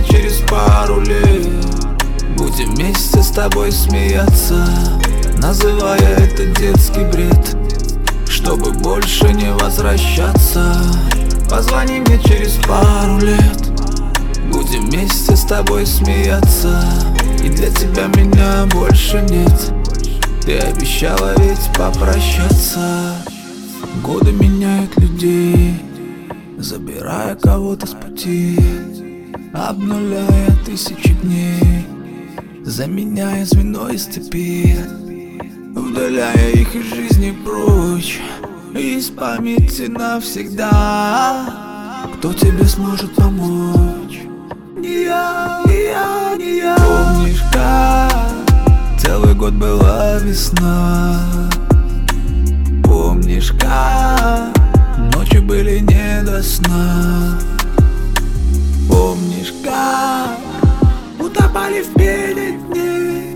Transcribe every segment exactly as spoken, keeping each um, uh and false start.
через пару лет будем вместе с тобой смеяться, называя это детский бред, чтобы больше не возвращаться. Позвони мне через пару лет, будем вместе с тобой смеяться, и для тебя меня больше нет. Ты обещала ведь попрощаться. Годы меняют людей, забирая кого-то с пути, обнуляя тысячи дней, заменяя звено из цепи, удаляя их из жизни прочь, из памяти навсегда. Кто тебе сможет помочь? Не я, не я, не я. Помнишь, как целый год была весна? Помнишь, как ночи были не до сна? Помнишь, как утопали в пене дней,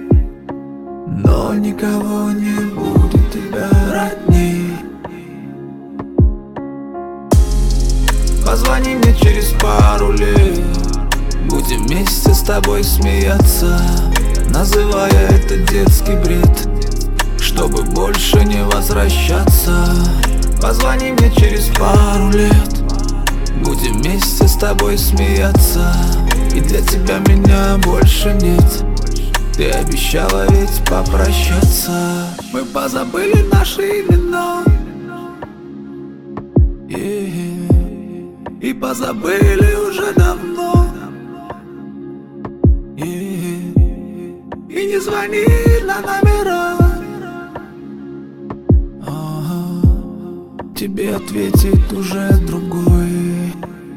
но никого не будет тебя родней. Позвони мне через пару лет, будем вместе с тобой смеяться, называя это детский бред, чтобы больше не возвращаться. Позвони мне через пару лет, будем вместе с тобой смеяться, и для тебя меня больше нет. Ты обещала ведь попрощаться. Мы позабыли наши имена, yeah. И позабыли уже давно, yeah. И не звони на номера, ага. Тебе ответит уже другой.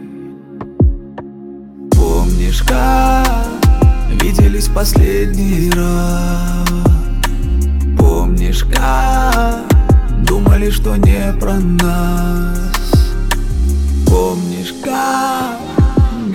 Помнишь, как виделись последний раз? Помнишь, как думали, что не про нас? Помнишь, как